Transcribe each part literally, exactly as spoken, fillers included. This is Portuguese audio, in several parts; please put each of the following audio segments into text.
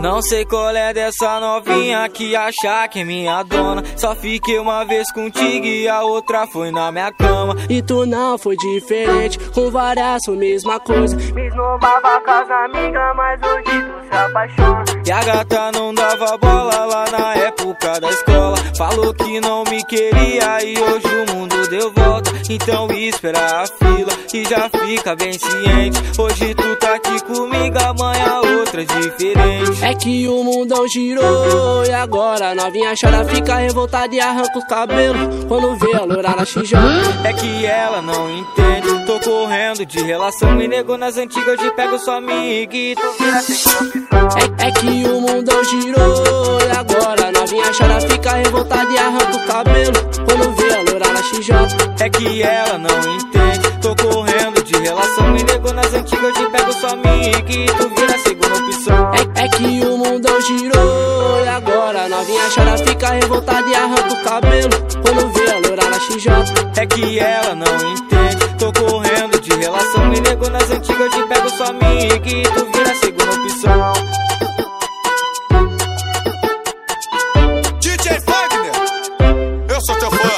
Não sei qual é dessa novinha que acha que é minha dona. Só fiquei uma vez contigo e a outra foi na minha cama. E tu não foi diferente, com várias a mesma coisa. Me esnobava com as amigas, mas hoje tu se apaixona. E a gata não dava bola lá na época da escola. Falou que não me queria e hoje o mundo deu volta. Então espera a fila e já fica bem ciente. Hoje tu tá aqui comigo, amanhã outra é diferente. É que o mundão girou e agora a novinha chora, fica revoltada e arranca os cabelos quando vê a loura na X J. É que ela não entende, tô correndo de relação. Me negou nas antigas, hoje pego sua amiga e tu vira segunda opção. É, é que o mundão girou e agora a novinha chora, fica revoltada e arranca os cabelos quando vê a loura na X J. É que ela não entende, tô correndo de relação. Me negou nas antigas, hoje pego sua amiga e tu vira segunda opção. É, é que o mundão girou e agora a novinha chora, fica revoltada e arranca o cabelo quando vê a loura na X J. É que ela não entende, tô correndo de relação. Me negou nas antigas, hoje pego sua amiga e tu vira segunda opção. D J Fagner, eu sou teu fã.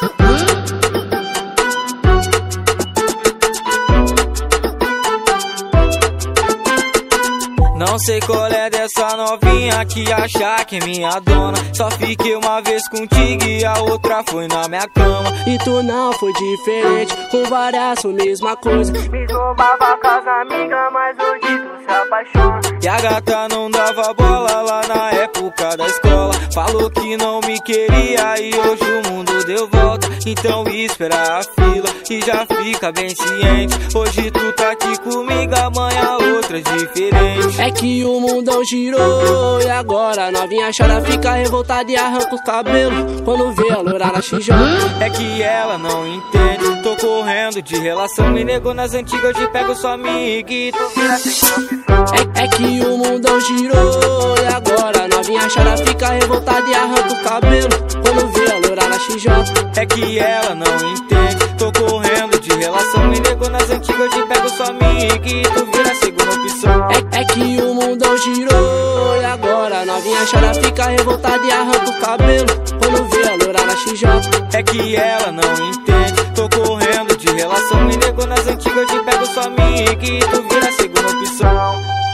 Não sei qual é dessa novinha que acha que é minha dona. Só fiquei uma vez contigo e a outra foi na minha cama. E tu não foi diferente, com várias a mesma coisa. Me esnobava com as amigas, mas hoje tu se apaixona. E a gata não dava bola lá na época da escola. Falou que não me queria e hoje o mundo deu volta. Então espera a fila e já fica bem ciente. Hoje tu tá aqui comigo, amanhã outra é diferente. É que o mundão girou e agora a novinha chora, fica revoltada e arranca os cabelos quando vê a loura na X J. É que ela não entende, tô correndo de relação. Me negou nas antigas, hoje pego sua amiga e tu vira segunda opção. É, é que o mundão girou e agora a novinha chora, fica revoltada e arranca os cabelos quando vê a loura na X J. É que ela não entende, tô correndo de relação. Me negou nas antigas, hoje pego sua amiga e tu vira segunda opção. É, é que o mundão girou e agora a novinha chora, fica revoltada e arranca os cabelos quando vê a loura na X J. É que ela não entende, tô correndo de relação. Me negou nas antigas, hoje pego sua amiga e tu vira segunda opção.